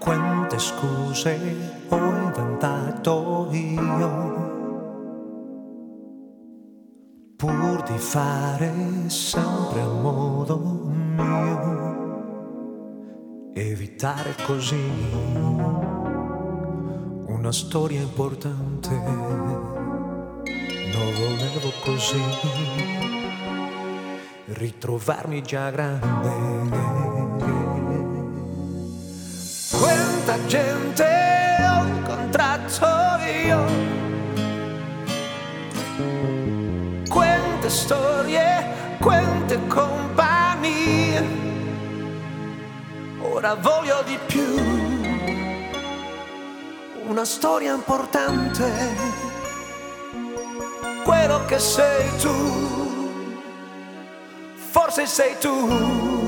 Quante scuse ho inventato io pur di fare sempre a modo mio, evitare così una storia importante. Non volevo così ritrovarmi già grande. Quanta gente ho incontrato io, quante storie, quante compagnie. Ora voglio di più, una storia importante, quello che sei tu, forse sei tu.